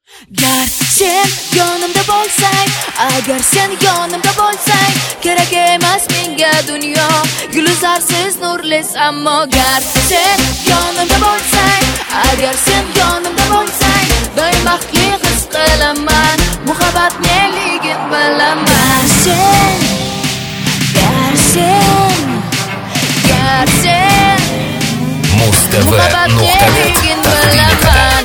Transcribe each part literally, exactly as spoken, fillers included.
Gar sen yonimda bo'lsang, agar sen yonimda bo'lsang, kerak emas menga dunyo, gulzarsiz nurlis ammo gar sen yonimda bo'lsang, agar sen yonimda bo'lsang, doim baxtli his qilaman, muhabbat neligin bilaman. Sen gar sen gar sen muhabbat neligin bilaman.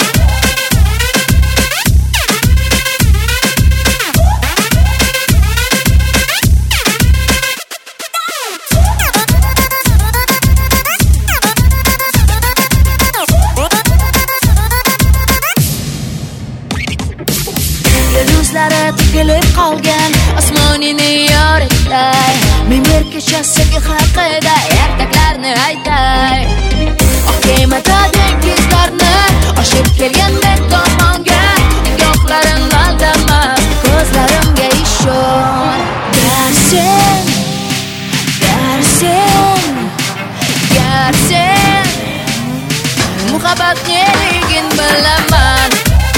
Yulduzlari tikilib qolgan osmonini yoritay, men kechasiga haqida ertaklarni aytay. Oq kemada dengizlarni oshib kelgan men tomonga, nigohlarim aldamas, ko'zlarimga ishon. Gar sen gar sen gar sen muhabbat neligin bilaman.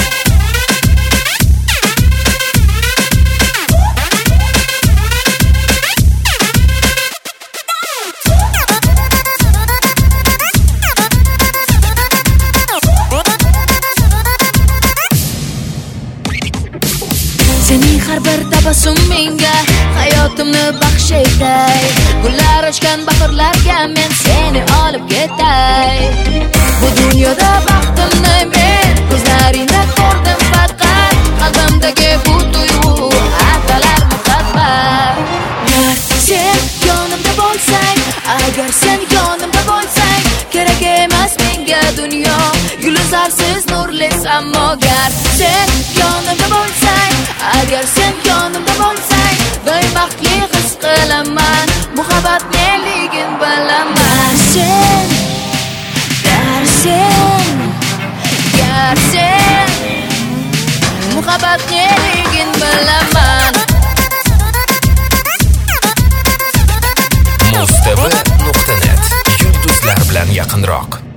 Sening har bir tabassum menga hayotimni baxsh etay, gullar ochgan bahorlarga men seni olib ketay. Bu dunyoda baxtimni men ko'zlaringda ko'rdim faqat, qalbimdagi bu tuyg'u atalar muhabbat. Gar sen yonimda bo'lsang, agar sen yonimda bo'lsang, kerak emas menga dunyo, gulzarsiz nurlis ammo gar sen yonimda bo'lsang, agar sen yonimda bo'lsang, doim baxtli his qilaman, muhabbat neligin bilaman. Sen gar sen gar sen muhabbat neligin bilaman. Mustv nuqta net yulduzlar bilan yaqinroq.